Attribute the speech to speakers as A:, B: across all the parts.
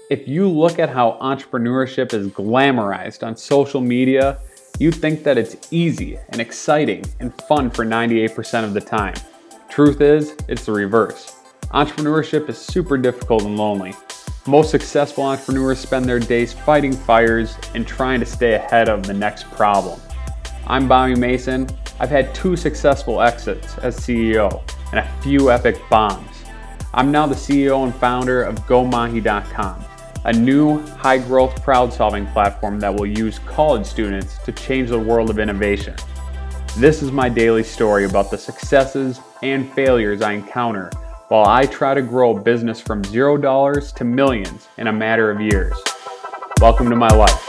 A: If you look at how entrepreneurship is glamorized on social media, you'd think that it's easy and exciting and fun for 98% of the time. Truth is, it's the reverse. Entrepreneurship is super difficult and lonely. Most successful entrepreneurs spend their days fighting fires and trying to stay ahead of the next problem. I'm Bobby Mason. I've had 2 successful exits as CEO and a few epic bombs. I'm now the CEO and founder of GoMahi.com, a new high-growth crowd-solving platform that will use college students to change the world of innovation. This is my daily story about the successes and failures I encounter while I try to grow a business from $0 to millions in a matter of years. Welcome to my life.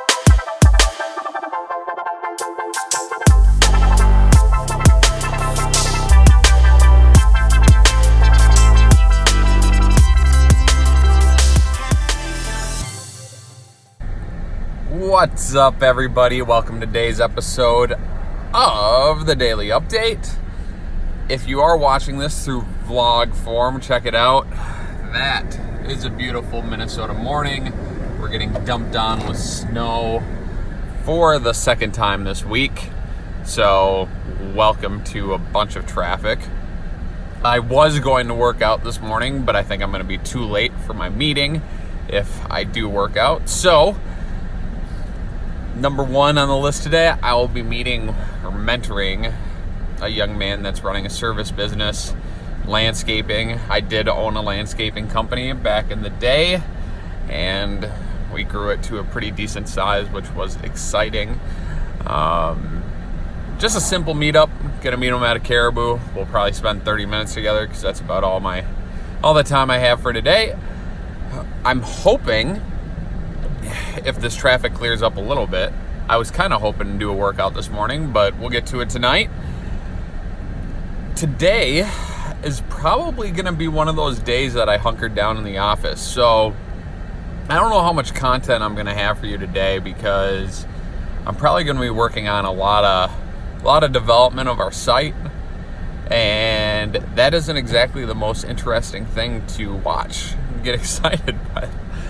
A: What's up, everybody? Welcome to today's episode of the Daily Update. If you are watching this through vlog form, check it out. That is a beautiful Minnesota morning. We're getting dumped on with snow for the second time this week. So, welcome to a bunch of traffic. I was going to work out this morning, but I think I'm going to be too late for my meeting if I do work out. So, number 1 on the list today, I will be meeting or mentoring a young man that's running a service business, landscaping. I did own a landscaping company back in the day, and we grew it to a pretty decent size, which was exciting. Just a simple meetup. Gonna meet him at a Caribou. We'll probably spend 30 minutes together because that's about all the time I have for today. I'm hoping, if this traffic clears up a little bit, I was kind of hoping to do a workout this morning, but we'll get to it tonight. Today is probably going to be one of those days that I hunkered down in the office. So I don't know how much content I'm going to have for you today because I'm probably going to be working on a lot of development of our site, and that isn't exactly the most interesting thing to watch and get excited by.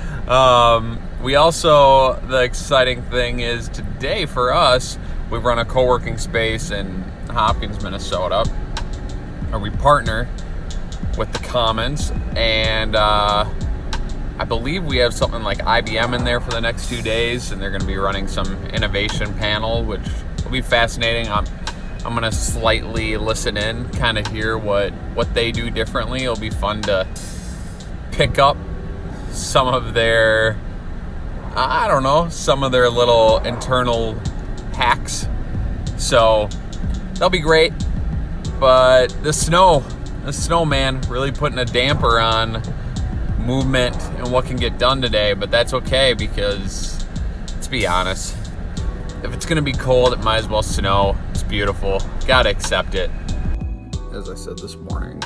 A: The exciting thing is today for us, we run a co-working space in Hopkins, Minnesota, or we partner with the Commons, and I believe we have something like IBM in there for the next 2 days, and they're going to be running some innovation panel, which will be fascinating. I'm going to slightly listen in, kind of hear what they do differently. It'll be fun to pick up some of their, some of their little internal hacks. So that'll be great. But the snow, man, really putting a damper on movement and what can get done today. But that's okay because, let's be honest, if it's going to be cold, it might as well snow. It's beautiful. Gotta accept it. As I said this morning,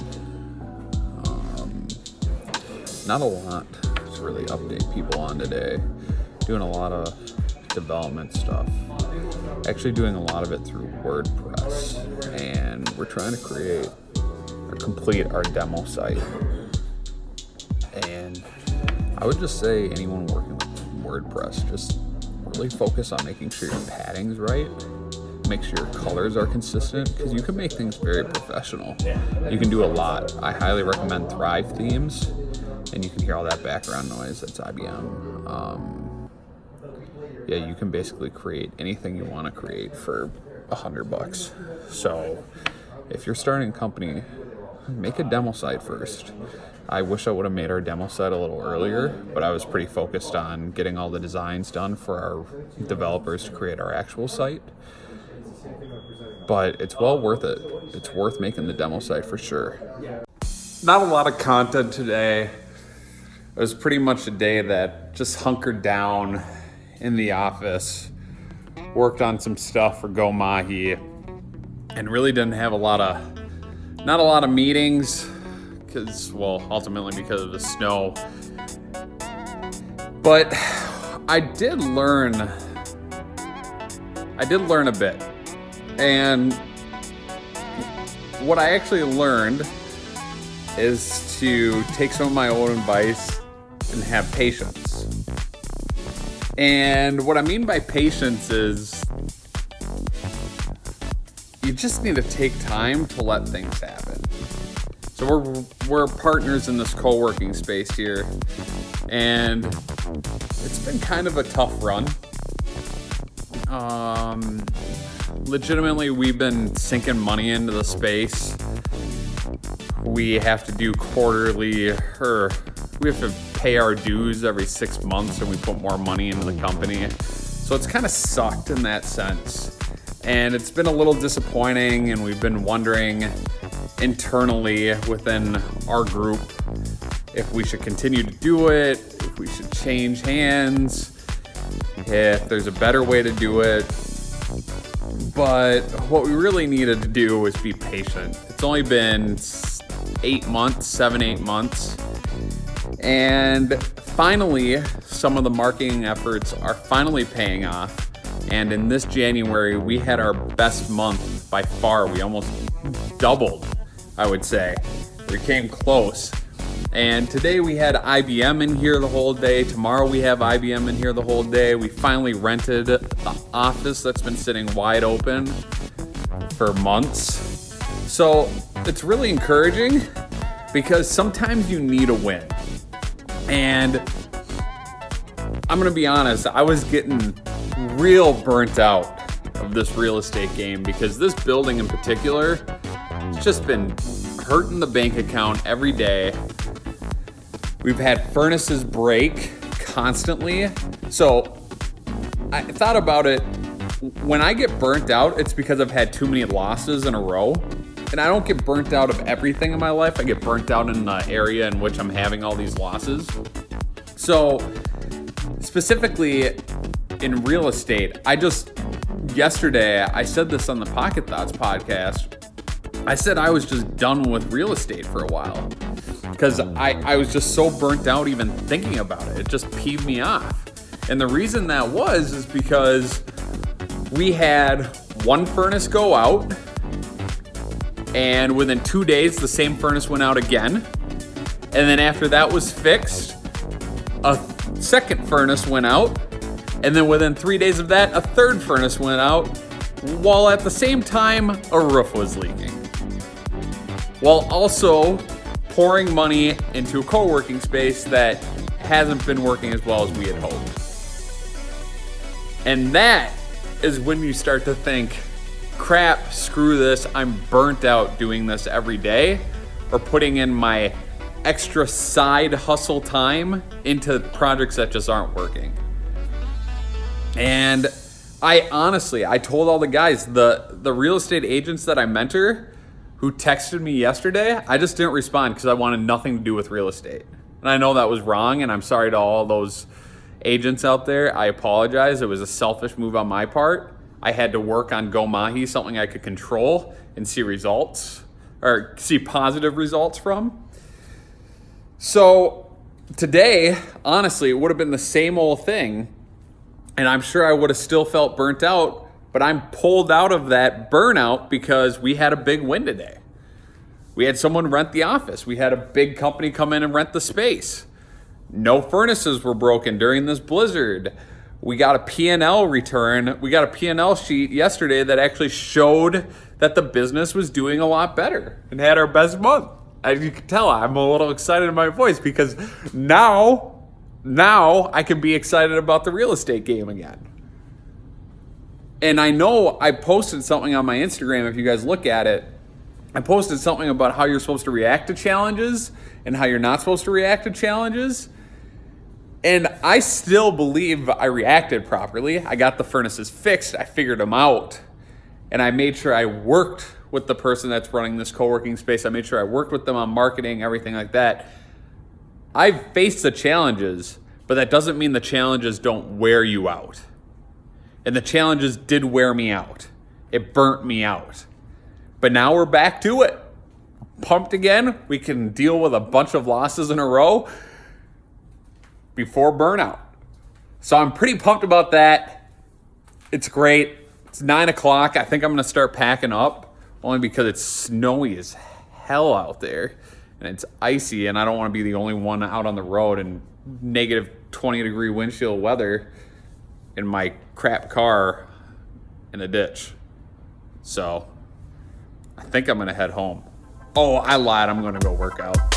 A: not a lot to really update people on today. Doing a lot of development stuff. Actually doing a lot of it through WordPress. And we're trying to create or complete our demo site. And I would just say anyone working with WordPress, just really focus on making sure your padding's right. Make sure your colors are consistent, because you can make things very professional. You can do a lot. I highly recommend Thrive Themes. And you can hear all that background noise. That's IBM. You can basically create anything you want to create for $100. So if you're starting a company, make a demo site first. I wish I would have made our demo site a little earlier, but I was pretty focused on getting all the designs done for our developers to create our actual site. But it's well worth it. It's worth making the demo site for sure. Not a lot of content today. It was pretty much a day that just hunkered down in the office, worked on some stuff for GoMahi, and really didn't have not a lot of meetings ultimately because of the snow. But I did learn a bit. And what I actually learned is to take some of my own advice and have patience. And what I mean by patience is you just need to take time to let things happen. So we're partners in this co-working space here, and it's been kind of a tough run. Legitimately, we've been sinking money into the space. We have to do quarterly, or we have to pay our dues every 6 months, and we put more money into the company. So it's kind of sucked in that sense. And it's been a little disappointing, and we've been wondering internally within our group if we should continue to do it, if we should change hands, if there's a better way to do it. But what we really needed to do was be patient. It's only been 8 months, 7-8 months. And finally, some of the marketing efforts are finally paying off. And in this January, we had our best month by far. We almost doubled, I would say. We came close. And today we had IBM in here the whole day. Tomorrow we have IBM in here the whole day. We finally rented the office that's been sitting wide open for months. So it's really encouraging because sometimes you need a win. And I'm gonna be honest, I was getting real burnt out of this real estate game because this building in particular, it's just been hurting the bank account every day. We've had furnaces break constantly. So I thought about it. When I get burnt out, it's because I've had too many losses in a row. And I don't get burnt out of everything in my life. I get burnt out in the area in which I'm having all these losses. So specifically in real estate, yesterday, I said this on the Pocket Thoughts podcast. I said I was just done with real estate for a while because I was just so burnt out even thinking about it. It just peeved me off. And the reason that is because we had one furnace go out, and within 2 days, the same furnace went out again. And then after that was fixed, a second furnace went out. And then within 3 days of that, a third furnace went out, while at the same time, a roof was leaking. While also pouring money into a co-working space that hasn't been working as well as we had hoped. And that is when you start to think, crap, screw this, I'm burnt out doing this every day, or putting in my extra side hustle time into projects that just aren't working. And I told all the guys, the real estate agents that I mentor who texted me yesterday, I just didn't respond because I wanted nothing to do with real estate. And I know that was wrong, and I'm sorry to all those agents out there. I apologize. It was a selfish move on my part. I had to work on Go Mahi, something I could control and see results, or see positive results from. So today, honestly, it would have been the same old thing, and I'm sure I would have still felt burnt out, but I'm pulled out of that burnout because we had a big win today. We had someone rent the office. We had a big company come in and rent the space. No furnaces were broken during this blizzard. We got a P&L return. We got a P&L sheet yesterday that actually showed that the business was doing a lot better and had our best month. As you can tell, I'm a little excited in my voice because now I can be excited about the real estate game again. And I know I posted something on my Instagram, if you guys look at it. I posted something about how you're supposed to react to challenges and how you're not supposed to react to challenges. And I still believe I reacted properly. I got the furnaces fixed. I figured them out. And I made sure I worked with the person that's running this co-working space. I made sure I worked with them on marketing, everything like that. I've faced the challenges, but that doesn't mean the challenges don't wear you out. And the challenges did wear me out. It burnt me out. But now we're back to it. Pumped again. We can deal with a bunch of losses in a row before burnout. So I'm pretty pumped about that. It's great. It's 9 o'clock. I think I'm going to start packing up only because it's snowy as hell out there. and it's icy, and I don't want to be the only one out on the road in negative 20-degree wind chill weather in my crap car in a ditch. So I think I'm going to head home. Oh, I lied. I'm going to go work out.